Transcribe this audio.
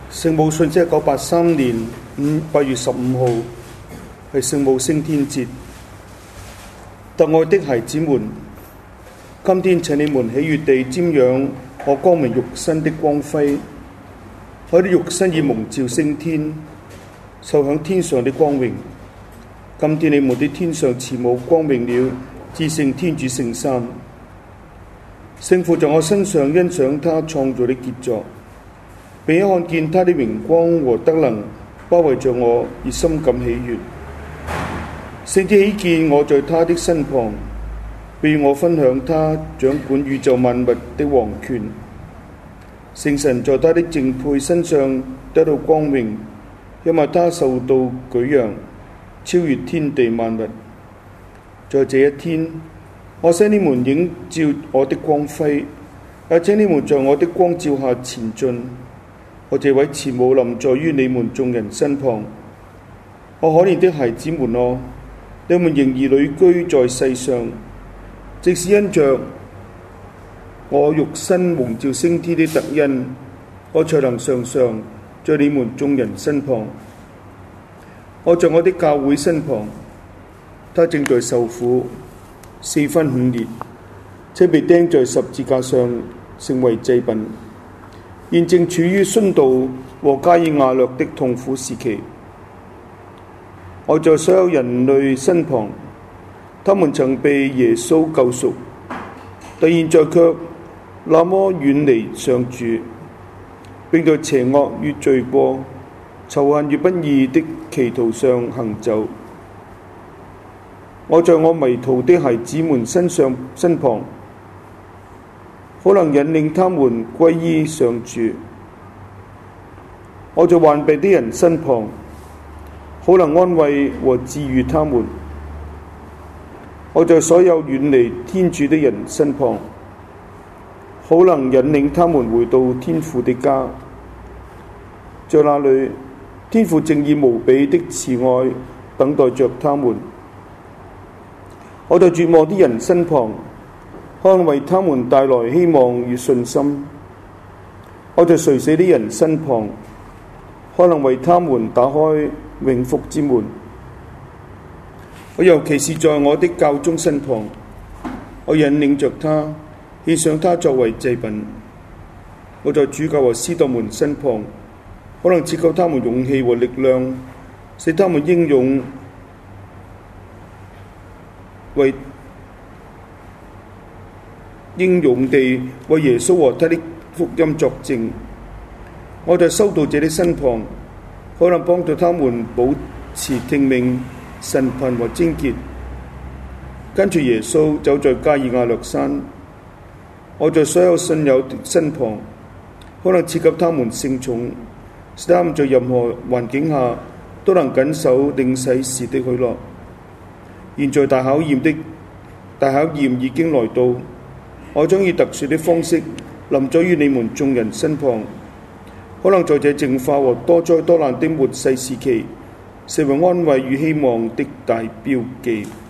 聖母信息1983年8月15號係聖母升天節。特愛的孩子們，今天請你們喜悅地瞻仰我光明肉身的光輝。我的肉身已蒙召升天，受享天上的光榮。今天你們的天上慈母光明了至聖天主聖三。聖父在我身上欣賞他創造的傑作，並看見他的榮光和德能包圍着我，而深感喜悅。聖子喜見我在他的身旁，並與我分享他掌管宇宙萬物的王權。聖神在他的正配身上得到光榮，因為他受到舉揚，超越天地萬物。在這一天，我使你們映照我的光輝，也請你們在我的光照下前進。我這位慈母臨在於你們眾人身旁。我可憐的孩子們哦，你們仍然旅居在世上，即使因着我肉身蒙召升天的特恩，我才能常常在你們眾人身旁。我在我的教會身旁，他正在受苦4分5裂，且被釘在十字架上成為祭品，現正處於殉道和加爾瓦略的痛苦時期。我在所有人類身旁，他們曾被耶穌救贖，但現在卻那麼遠離上主，並在邪惡與罪過、仇恨與不義的歧途上行走。我在我迷途的孩子們身旁，可能引領他們歸依上主。我在患病的人身旁，可能安慰和治愈他們。我在所有遠離天主的人身旁，可能引領他們回到天父的家。在那裏，天父正以無比的慈愛等待着他們。我在絕望的人身旁，可能為他們帶來希望與信心。我在垂死的人身旁，可能為他們打開永福之門。我尤其是在我的教宗身旁，我引領着他，獻上他作為祭品。我在主教和司鐸們身旁，可能賜給他們勇氣和力量，使他們英勇地為耶穌和他的福音作證。我在修道者的身旁，可能幫助他們保持聽命、神貧和貞潔，跟住耶穌走在加爾瓦略山。我在所有信友的身旁，可能賜給他們聖寵，使他們在任何環境下都能謹守領洗時的許諾。現在大考驗已經來到，我將以特殊的方式臨在於你們眾人身旁，可能在這淨化和多災多難的末世時期，成為安慰與希望的大標記。